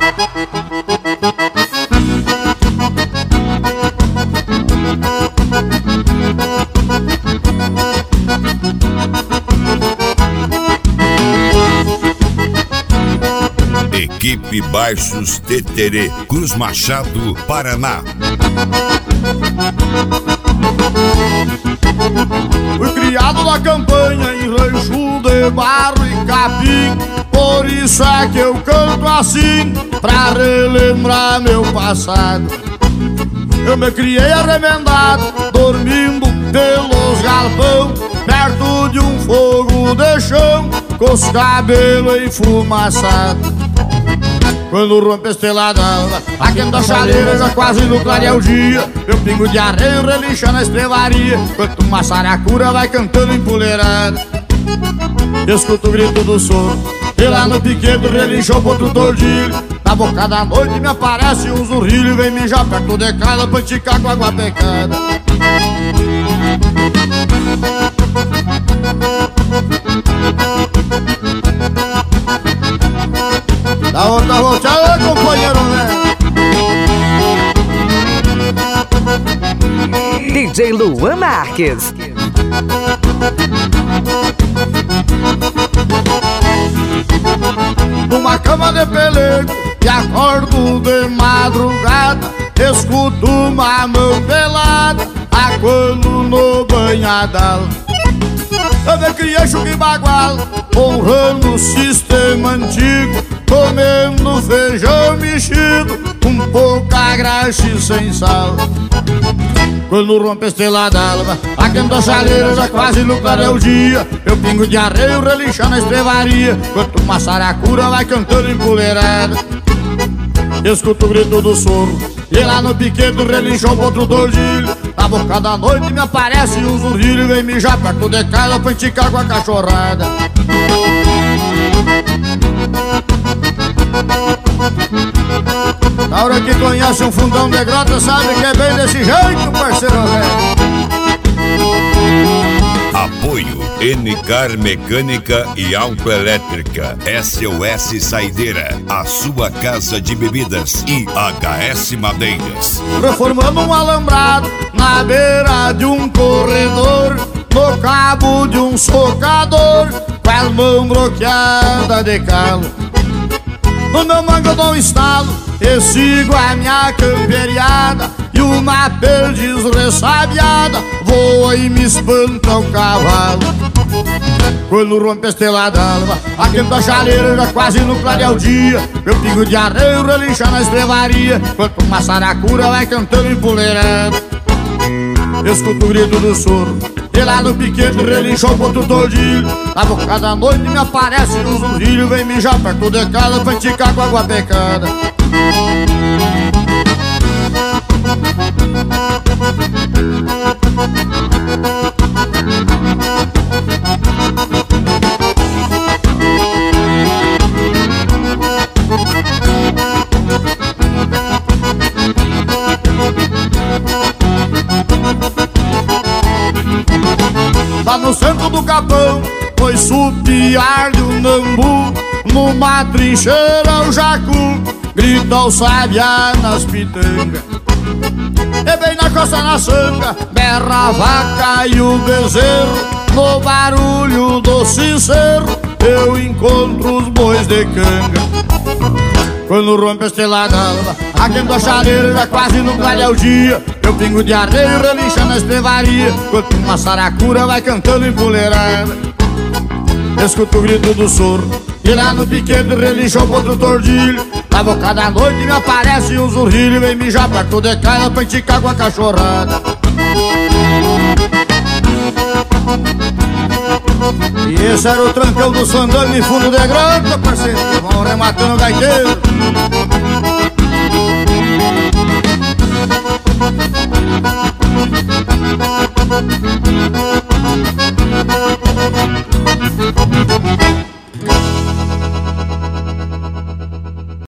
Equipe Baixos Teterê, Cruz Machado, Paraná. Fui criado na campanha em rancho de barro e capim, por isso é que eu canto assim, pra relembrar meu passado. Eu me criei arremendado, dormindo pelos galpão, perto de um fogo de chão, com os cabelos enfumaçados. Quando rompe a estrela d'alva, aquenta a chaleira, já quase no clarear o dia, meu pingo de arreio relincha na estrevaria, enquanto uma saracura vai cantando empoleirada. Escuto o grito do soro, e lá no piquedo relinchou o outro tordilho. Na boca da noite me aparece um zurrilho, vem mijar perto de casa pra enticar com água pecada. Da outra volteada, companheiro, né? DJ Luan Marques. Numa cama de pelego e acordo de madrugada, escuto uma mão pelada aguando no banhadal. Eu me criei chuca e bagual, honrando o sistema antigo, comendo feijão mexido, com pouca graxa e sem sal. Quando rompe a estrela d'alva, aquenta a chaleira, já quase no clarear o dia, meu pingo de arreio relincha na estrevaria, enquanto uma saracura vai cantando empoleirada. Escuto o grito do soro, e lá no piquedo relinchou outro tordilho. Na boca da noite me aparece um zurrilho, vem mijar perto de casa pra enticar com a cachorrada. Na hora que conhece um fundão de grota, sabe que é bem desse jeito, parceiro velho. Apoio NCAR Mecânica e Autoelétrica, SOS Saideira, a sua casa de bebidas e HS Madeiras. Reformando um alambrado na beira de um corredor, no cabo de um socador, com a mão bloqueada de calo. No meu mango eu dou um estalo e sigo a minha camperiada, e uma perdiz ressabiada voa e me espanta o cavalo. Quando rompe a estrela d'alva, aquenta a chaleira, já quase no clarear o dia, meu pingo de arreio relincha na estrevaria, enquanto uma saracura vai cantando empoleirada. Escuto o grito do soro, e lá no piquete relinchou outro tordilho. Na boca da noite me aparece um zurrilho, vem mijar perto de casa pra enticar com água pecada. Lá no centro do capão, foi supiar-lhe o nambu, numa trincheira o jacu grita o sabiá nas pitangas. E bem na costa na sanga, berra a vaca e o bezerro, no barulho do sincero eu encontro os bois de canga. Quando rompe a estrela d'alva, aquenta a chaleira, já quase no clarear o dia, meu pingo de arreio relincha na estrevaria, enquanto uma saracura vai cantando empoleirada. Escuto o grito do soro, e lá no piquete relinchou outro tordilho. Na boca da noite me aparece um zurrilho, vem mijar perto de casa pra enticar com a cachorrada. E esse era o trancão do Sandano e fundo de grota, parceiro, vão rematando o gaiteiro.